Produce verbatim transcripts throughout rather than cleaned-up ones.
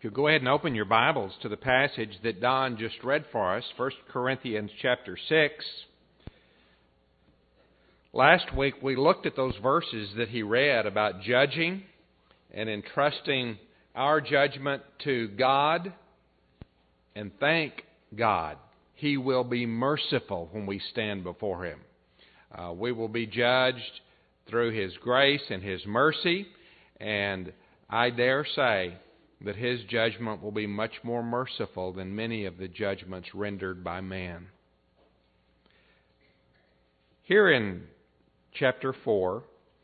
If you'll go ahead and open your Bibles to the passage that Don just read for us, First Corinthians chapter six. Last week we looked at those verses that he read about judging and entrusting our judgment to God. And thank God, He will be merciful when we stand before Him. Uh, we will be judged through His grace and His mercy, and I dare say that His judgment will be much more merciful than many of the judgments rendered by man. Here in chapter four,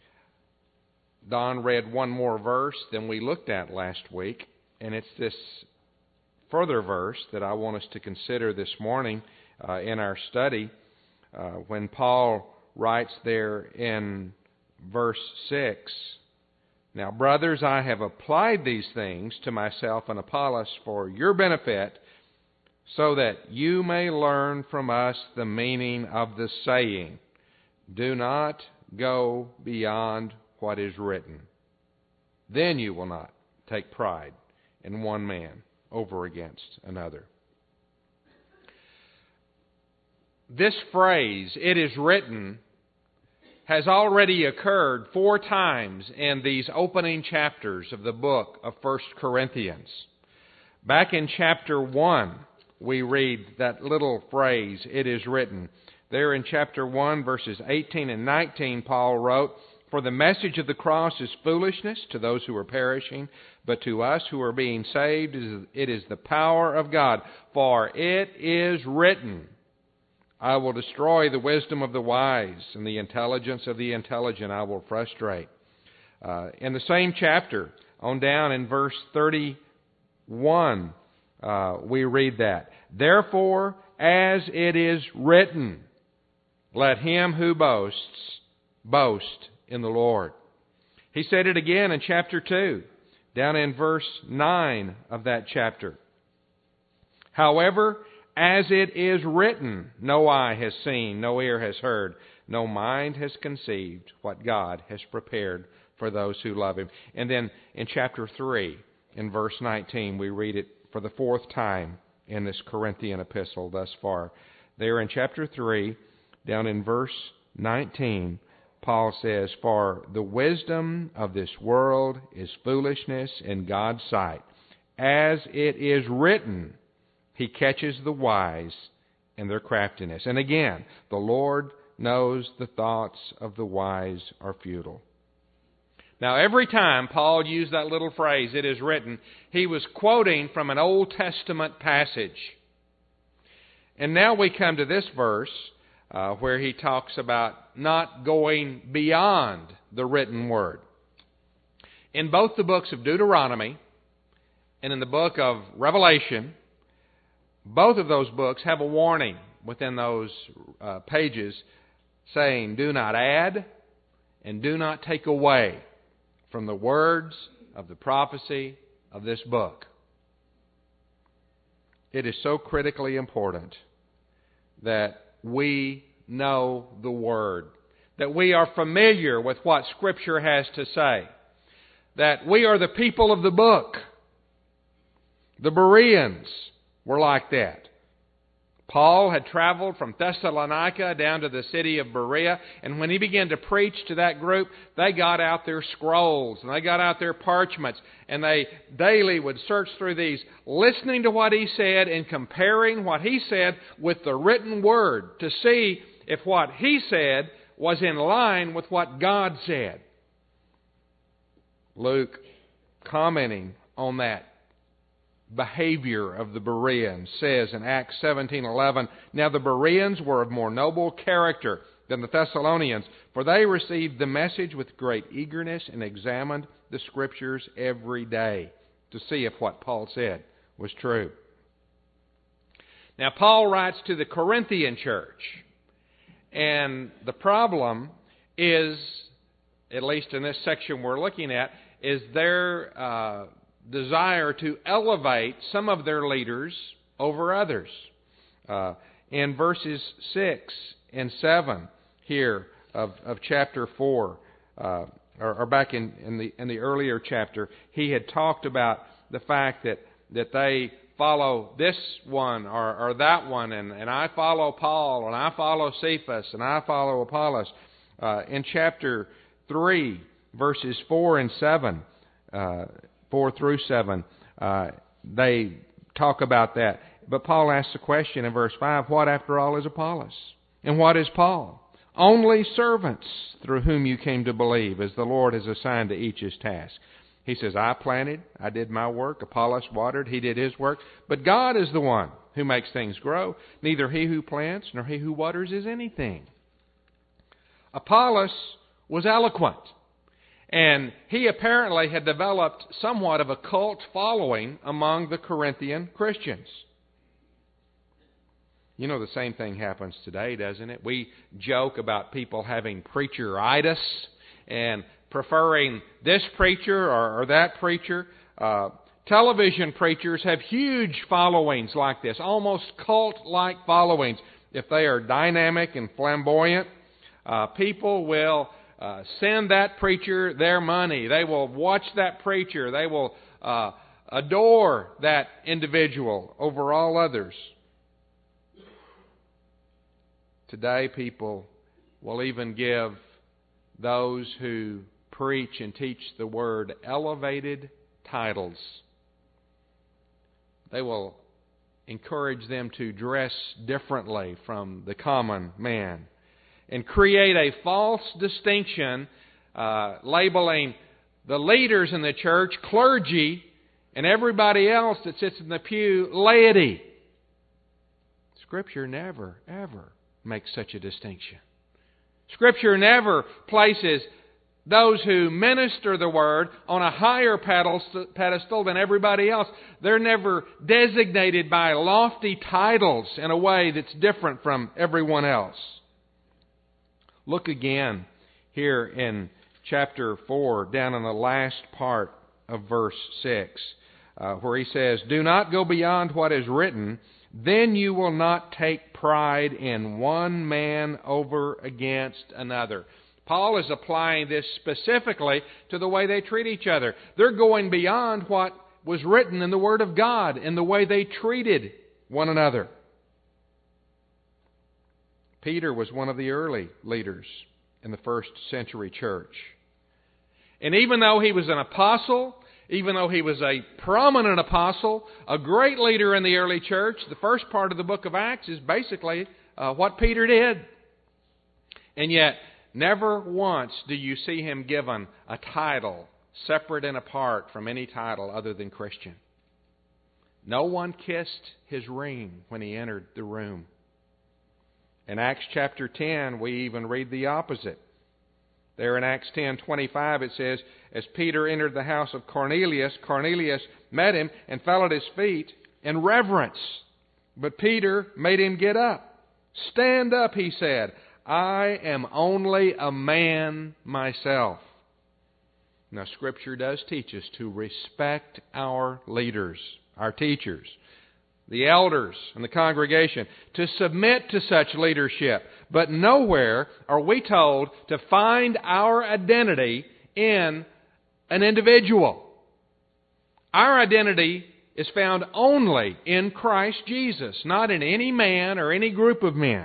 Don read one more verse than we looked at last week, and it's this further verse that I want us to consider this morning uh, in our study uh, when Paul writes there in verse six, "Now, brothers, I have applied these things to myself and Apollos for your benefit, so that you may learn from us the meaning of the saying, 'Do not go beyond what is written.' Then you will not take pride in one man over against another." This phrase, "it is written," has already occurred four times in these opening chapters of the book of First Corinthians. Back in chapter one, we read that little phrase, "it is written." There in chapter one, verses eighteen and nineteen, Paul wrote, "For the message of the cross is foolishness to those who are perishing, but to us who are being saved, it is the power of God. For it is written, I will destroy the wisdom of the wise, and the intelligence of the intelligent I will frustrate." Uh, in the same chapter, on down in verse thirty-one, uh, we read that, "Therefore, as it is written, let him who boasts, boast in the Lord." He said it again in chapter two, down in verse nine of that chapter. "However, as it is written, no eye has seen, no ear has heard, no mind has conceived what God has prepared for those who love Him." And then in chapter three, in verse nineteen, we read it for the fourth time in this Corinthian epistle thus far. There in chapter three, down in verse nineteen, Paul says, "For the wisdom of this world is foolishness in God's sight. As it is written, He catches the wise in their craftiness. And again, the Lord knows the thoughts of the wise are futile." Now, every time Paul used that little phrase, "it is written," he was quoting from an Old Testament passage. And now we come to this verse uh, where he talks about not going beyond the written word. In both the books of Deuteronomy and in the book of Revelation, both of those books have a warning within those uh, pages saying, "Do not add and do not take away from the words of the prophecy of this book." It is so critically important that we know the Word, that we are familiar with what Scripture has to say, that we are the people of the book. The Bereans were like that. Paul had traveled from Thessalonica down to the city of Berea, and when he began to preach to that group, they got out their scrolls, and they got out their parchments, and they daily would search through these, listening to what he said and comparing what he said with the written word to see if what he said was in line with what God said. Luke, commenting on that behavior of the Bereans, says in Acts seventeen eleven, "Now the Bereans were of more noble character than the Thessalonians, for they received the message with great eagerness and examined the Scriptures every day to see if what Paul said was true." Now Paul writes to the Corinthian church, and the problem is, at least in this section we're looking at, is their uh, desire to elevate some of their leaders over others. Uh, in verses six and seven here of, of chapter four, uh, or, or back in, in the in the earlier chapter, he had talked about the fact that that they follow this one or, or that one, and, and I follow Paul, and I follow Cephas, and I follow Apollos. Uh, in chapter three, verses four and seven, uh, four through seven, uh, they talk about that. But Paul asks the question in verse five, what after all is Apollos? And what is Paul? Only servants through whom you came to believe, as the Lord has assigned to each his task. He says, I planted, I did my work, Apollos watered, he did his work, but God is the one who makes things grow. Neither he who plants nor he who waters is anything. Apollos was eloquent, and he apparently had developed somewhat of a cult following among the Corinthian Christians. You know, the same thing happens today, doesn't it? We joke about people having preacher-itis and preferring this preacher or, or that preacher. Uh, television preachers have huge followings like this, almost cult-like followings. If they are dynamic and flamboyant, uh, people will uh, send that preacher their money. They will watch that preacher. They will uh, adore that individual over all others. Today, people will even give those who preach and teach the Word elevated titles. They will encourage them to dress differently from the common man and create a false distinction, uh, labeling the leaders in the church clergy and everybody else that sits in the pew laity. Scripture never, ever makes such a distinction. Scripture never places those who minister the Word on a higher pedestal than everybody else. They're never designated by lofty titles in a way that's different from everyone else. Look again here in chapter four, down in the last part of verse six, uh, where he says, do not go beyond what is written, then you will not take pride in one man over against another. Paul is applying this specifically to the way they treat each other. They're going beyond what was written in the Word of God in the way they treated one another. Peter was one of the early leaders in the first century church. And even though he was an apostle, even though he was a prominent apostle, a great leader in the early church, the first part of the book of Acts is basically uh, what Peter did. And yet, never once do you see him given a title separate and apart from any title other than Christian. No one kissed his ring when he entered the room. In Acts chapter ten, we even read the opposite. There in Acts ten twenty-five it says, as Peter entered the house of Cornelius, Cornelius met him and fell at his feet in reverence. But Peter made him get up. Stand up, he said. I am only a man myself. Now, Scripture does teach us to respect our leaders, our teachers, the elders and the congregation, to submit to such leadership. But nowhere are we told to find our identity in an individual. Our identity is found only in Christ Jesus, not in any man or any group of men.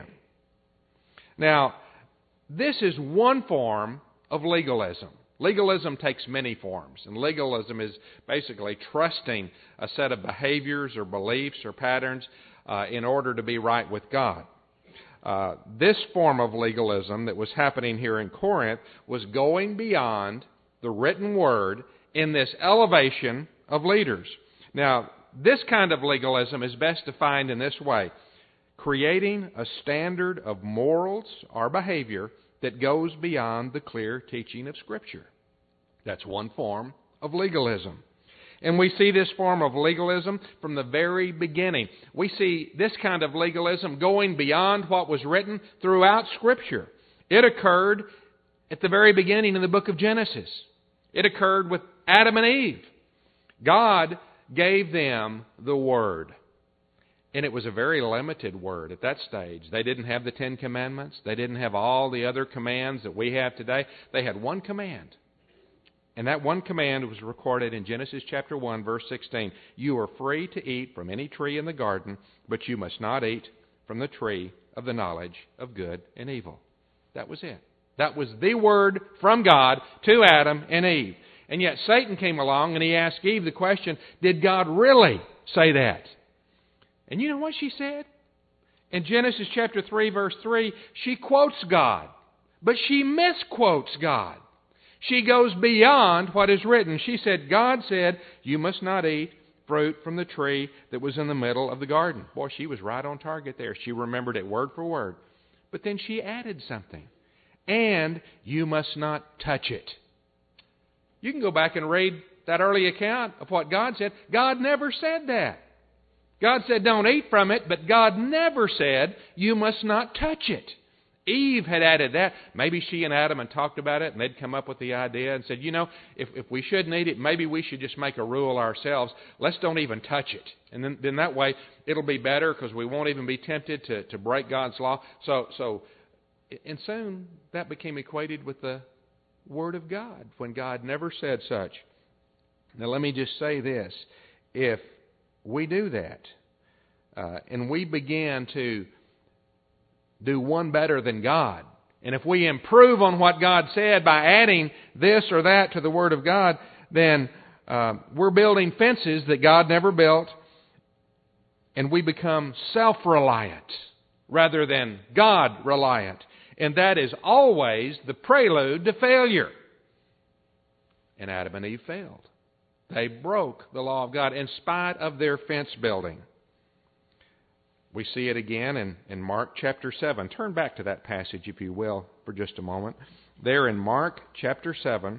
Now, this is one form of legalism. Legalism takes many forms, and legalism is basically trusting a set of behaviors or beliefs or patterns uh, in order to be right with God. Uh, this form of legalism that was happening here in Corinth was going beyond the written Word in this elevation of leaders. Now, this kind of legalism is best defined in this way: creating a standard of morals or behavior that goes beyond the clear teaching of Scripture. That's one form of legalism. And we see this form of legalism from the very beginning. We see this kind of legalism going beyond what was written throughout Scripture. It occurred at the very beginning in the book of Genesis. It occurred with Adam and Eve. God gave them the Word. And it was a very limited Word at that stage. They didn't have the Ten Commandments. They didn't have all the other commands that we have today. They had one command. And that one command was recorded in Genesis chapter one, verse sixteen. You are free to eat from any tree in the garden, but you must not eat from the tree of the knowledge of good and evil. That was it. That was the word from God to Adam and Eve. And yet Satan came along and he asked Eve the question, did God really say that? And you know what she said? In Genesis chapter three, verse three, she quotes God, but she misquotes God. She goes beyond what is written. She said, God said, you must not eat fruit from the tree that was in the middle of the garden. Boy, she was right on target there. She remembered it word for word. But then she added something. And you must not touch it. You can go back and read that early account of what God said. God never said that. God said, don't eat from it, but God never said, you must not touch it. Eve had added that. Maybe she and Adam had talked about it, and they'd come up with the idea and said, you know, if, if we shouldn't eat it, maybe we should just make a rule ourselves. Let's don't even touch it. And then, then that way, it'll be better because we won't even be tempted to, to break God's law. So, so, and soon that became equated with the Word of God, when God never said such. Now, let me just say this. If we do that, uh, and we begin to do one better than God, and if we improve on what God said by adding this or that to the Word of God, then uh, we're building fences that God never built, and we become self-reliant rather than God-reliant. And that is always the prelude to failure. And Adam and Eve failed. They broke the law of God in spite of their fence building. We see it again in, in Mark chapter seven. Turn back to that passage, if you will, for just a moment. There in Mark chapter seven,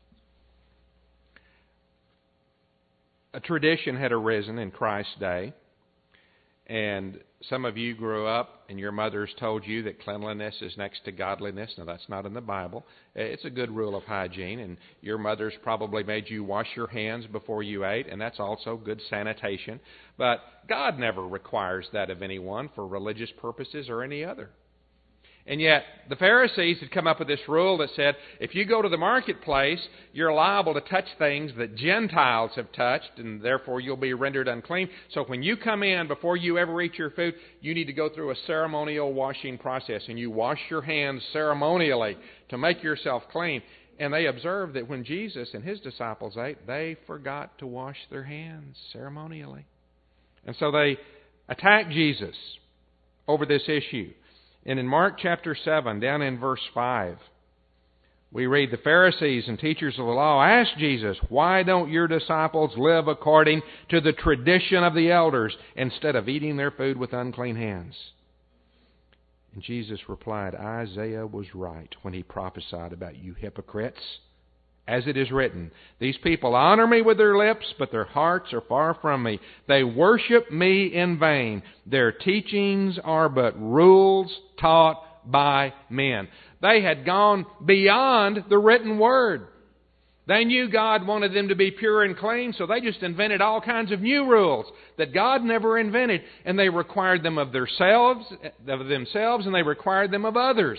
a tradition had arisen in Christ's day. And some of you grew up and your mothers told you that cleanliness is next to godliness. Now, that's not in the Bible. It's a good rule of hygiene. And your mothers probably made you wash your hands before you ate, and that's also good sanitation. But God never requires that of anyone for religious purposes or any other. And yet, the Pharisees had come up with this rule that said, if you go to the marketplace, you're liable to touch things that Gentiles have touched, and therefore you'll be rendered unclean. So when you come in, before you ever eat your food, you need to go through a ceremonial washing process, and you wash your hands ceremonially to make yourself clean. And they observed that when Jesus and His disciples ate, they forgot to wash their hands ceremonially. And so they attacked Jesus over this issue. And in Mark chapter seven, down in verse five, we read, the Pharisees and teachers of the law asked Jesus, why don't your disciples live according to the tradition of the elders instead of eating their food with unclean hands? And Jesus replied, Isaiah was right when he prophesied about you hypocrites. As it is written, these people honor me with their lips, but their hearts are far from me. They worship me in vain. Their teachings are but rules taught by men. They had gone beyond the written word. They knew God wanted them to be pure and clean, so they just invented all kinds of new rules that God never invented. And they required them of themselves, of themselves, and they required them of others.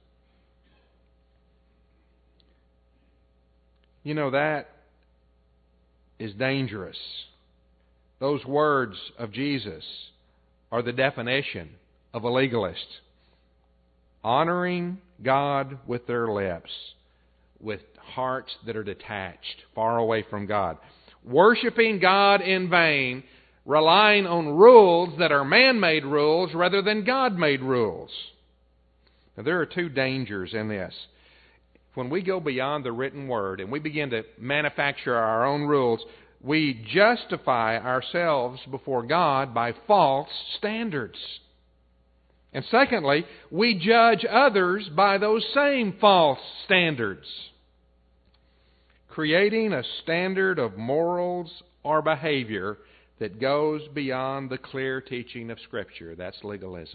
You know, that is dangerous. Those words of Jesus are the definition of a legalist. Honoring God with their lips, with hearts that are detached, far away from God. Worshipping God in vain, relying on rules that are man-made rules rather than God-made rules. Now, there are two dangers in this. When we go beyond the written word and we begin to manufacture our own rules, we justify ourselves before God by false standards. And secondly, we judge others by those same false standards. Creating a standard of morals or behavior that goes beyond the clear teaching of Scripture. That's legalism.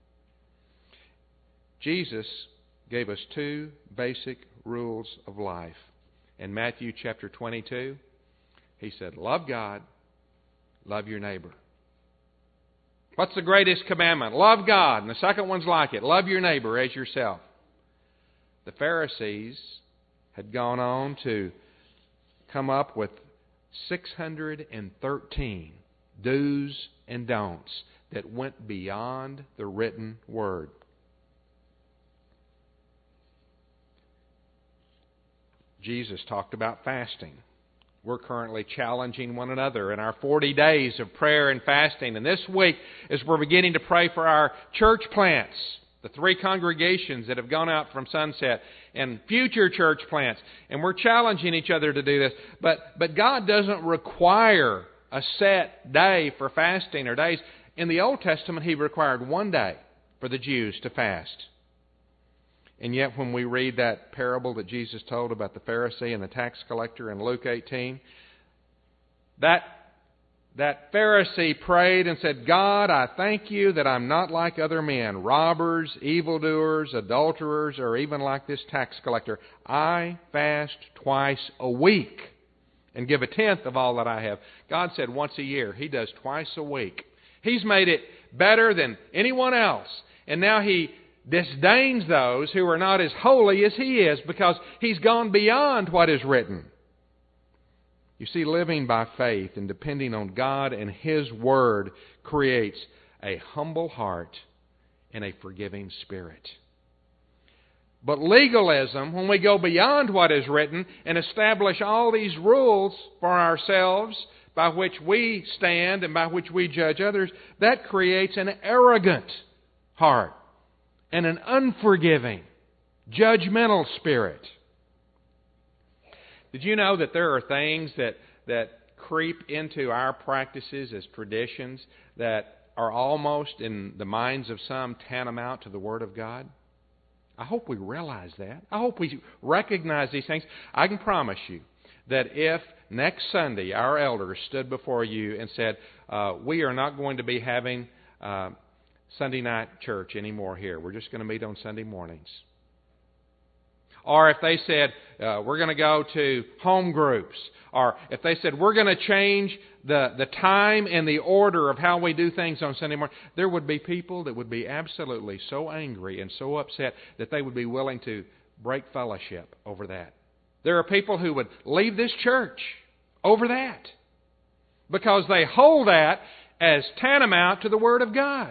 Jesus gave us two basic rules of life. In Matthew chapter twenty-two, He said, love God, love your neighbor. What's the greatest commandment? Love God. And the second one's like it. Love your neighbor as yourself. The Pharisees had gone on to come up with six hundred thirteen do's and don'ts that went beyond the written Word. Jesus talked about fasting. We're currently challenging one another in our forty days of prayer and fasting. And this week, as we're beginning to pray for our church plants, the three congregations that have gone out from Sunset, and future church plants, and we're challenging each other to do this. But, but God doesn't require a set day for fasting or days. In the Old Testament, He required one day for the Jews to fast. And yet when we read that parable that Jesus told about the Pharisee and the tax collector in Luke eighteen, that, that Pharisee prayed and said, God, I thank you that I'm not like other men, robbers, evildoers, adulterers, or even like this tax collector. I fast twice a week and give a tenth of all that I have. God said once a year. He does twice a week. He's made it better than anyone else. And now He disdains those who are not as holy as He is, because He's gone beyond what is written. You see, living by faith and depending on God and His Word creates a humble heart and a forgiving spirit. But legalism, when we go beyond what is written and establish all these rules for ourselves by which we stand and by which we judge others, that creates an arrogant heart and an unforgiving, judgmental spirit. Did you know that there are things that, that creep into our practices as traditions that are almost, in the minds of some, tantamount to the Word of God? I hope we realize that. I hope we recognize these things. I can promise you that if next Sunday our elders stood before you and said, uh, we are not going to be having uh, Sunday night church anymore here. We're just going to meet on Sunday mornings. Or if they said, uh, we're going to go to home groups. Or if they said, we're going to change the, the time and the order of how we do things on Sunday morning, there would be people that would be absolutely so angry and so upset that they would be willing to break fellowship over that. There are people who would leave this church over that, because they hold that as tantamount to the Word of God.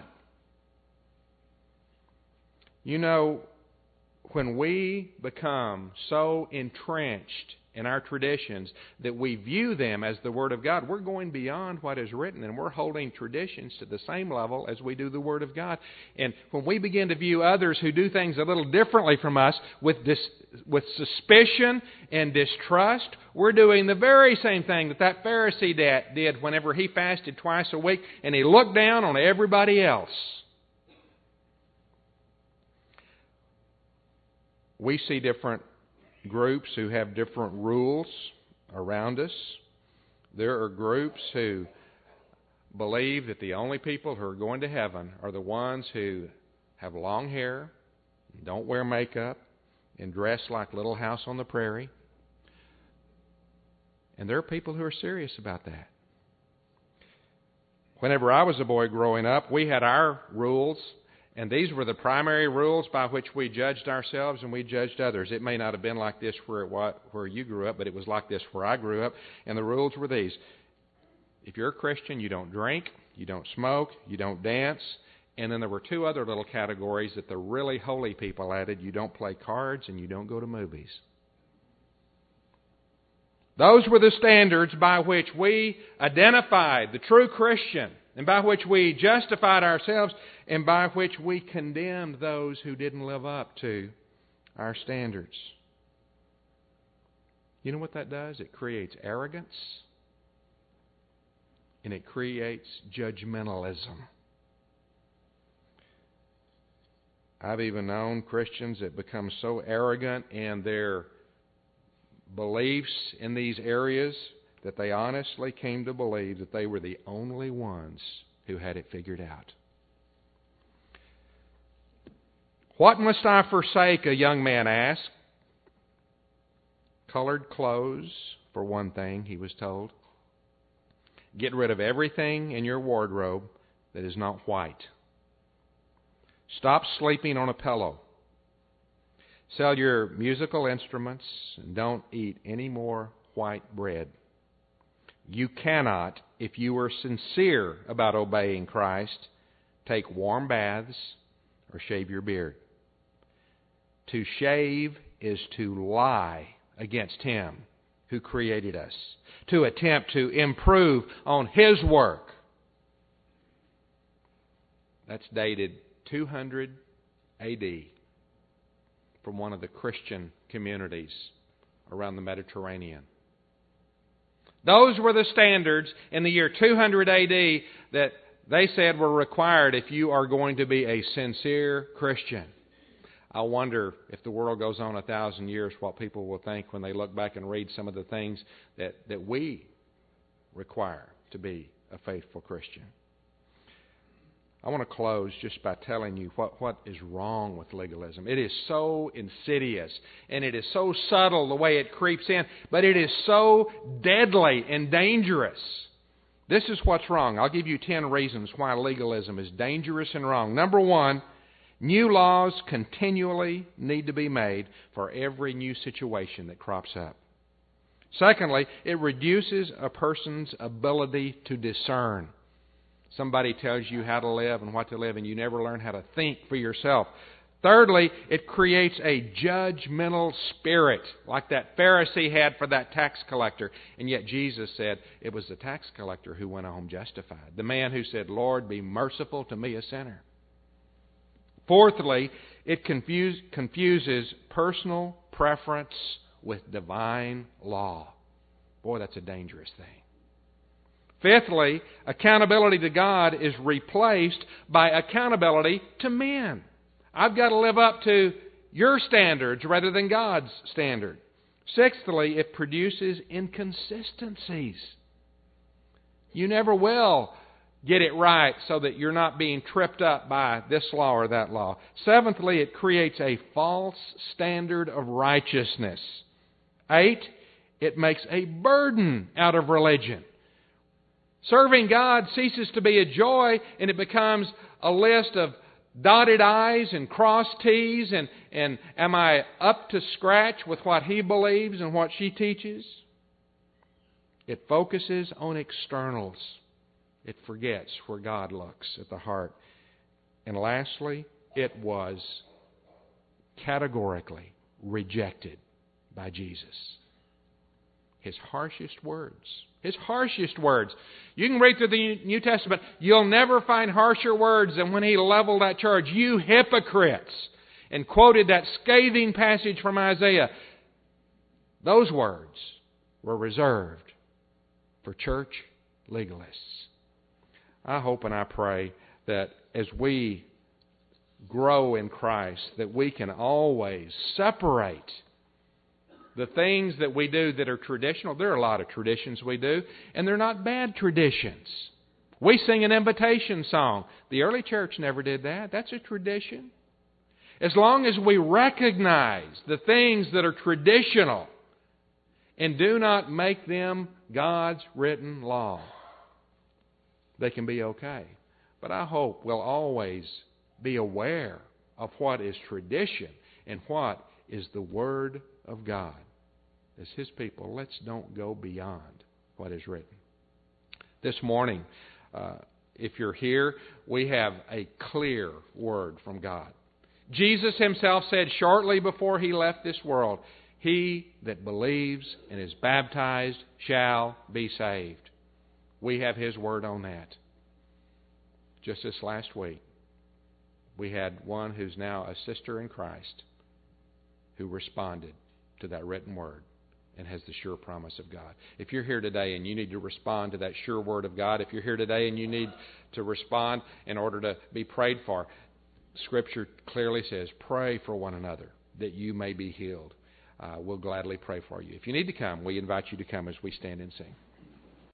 You know, when we become so entrenched in our traditions that we view them as the Word of God, we're going beyond what is written, and we're holding traditions to the same level as we do the Word of God. And when we begin to view others who do things a little differently from us with dis, with suspicion and distrust, we're doing the very same thing that that Pharisee did whenever he fasted twice a week and he looked down on everybody else. We see different groups who have different rules around us. There are groups who believe that the only people who are going to heaven are the ones who have long hair, don't wear makeup, and dress like Little House on the Prairie. And there are people who are serious about that. Whenever I was a boy growing up, we had our rules. And these were the primary rules by which we judged ourselves and we judged others. It may not have been like this where, it, where you grew up, but it was like this where I grew up. And the rules were these. If you're a Christian, you don't drink, you don't smoke, you don't dance. And then there were two other little categories that the really holy people added. You don't play cards and you don't go to movies. Those were the standards by which we identified the true Christian, and by which we justified ourselves, and by which we condemned those who didn't live up to our standards. You know what that does? It creates arrogance, and it creates judgmentalism. I've even known Christians that become so arrogant in their beliefs in these areas that they honestly came to believe that they were the only ones who had it figured out. What must I forsake, a young man asked. Colored clothes, for one thing, he was told. Get rid of everything in your wardrobe that is not white. Stop sleeping on a pillow. Sell your musical instruments and don't eat any more white bread. You cannot, if you are sincere about obeying Christ, take warm baths or shave your beard. To shave is to lie against Him who created us, to attempt to improve on His work. That's dated two hundred A D from one of the Christian communities around the Mediterranean. Those were the standards in the year two hundred A D that they said were required if you are going to be a sincere Christian. I wonder if the world goes on a thousand years, what people will think when they look back and read some of the things that, that we require to be a faithful Christian. I want to close just by telling you what, what is wrong with legalism. It is so insidious and it is so subtle the way it creeps in, but it is so deadly and dangerous. This is what's wrong. I'll give you ten reasons why legalism is dangerous and wrong. Number one, new laws continually need to be made for every new situation that crops up. Secondly, it reduces a person's ability to discern. Somebody tells you how to live and what to live, and you never learn how to think for yourself. Thirdly, it creates a judgmental spirit, like that Pharisee had for that tax collector. And yet Jesus said it was the tax collector who went home justified. The man who said, "Lord, be merciful to me, a sinner." Fourthly, it confuse, confuses personal preference with divine law. Boy, that's a dangerous thing. Fifthly, accountability to God is replaced by accountability to men. I've got to live up to your standards rather than God's standard. Sixthly, it produces inconsistencies. You never will get it right so that you're not being tripped up by this law or that law. Seventhly, it creates a false standard of righteousness. Eight, it makes a burden out of religion. Serving God ceases to be a joy, and it becomes a list of dotted I's and crossed T's, and, and am I up to scratch with what he believes and what she teaches? It focuses on externals. It forgets where God looks at the heart. And lastly, it was categorically rejected by Jesus. His harshest words. His harshest words. You can read through the New Testament. You'll never find harsher words than when he leveled that charge. You hypocrites! And quoted that scathing passage from Isaiah. Those words were reserved for church legalists. I hope and I pray that as we grow in Christ, that we can always separate the things that we do that are traditional. There are a lot of traditions we do, and they're not bad traditions. We sing an invitation song. The early church never did that. That's a tradition. As long as we recognize the things that are traditional and do not make them God's written law, they can be okay. But I hope we'll always be aware of what is tradition and what is the Word of God. As His people, let's don't go beyond what is written. This morning, uh, if you're here, we have a clear word from God. Jesus Himself said shortly before He left this world, "He that believes and is baptized shall be saved." We have His word on that. Just this last week, we had one who's now a sister in Christ who responded to that written word and has the sure promise of God. If you're here today and you need to respond to that sure word of God, if you're here today and you need to respond in order to be prayed for, Scripture clearly says, pray for one another that you may be healed. Uh, we'll gladly pray for you. If you need to come, we invite you to come as we stand and sing.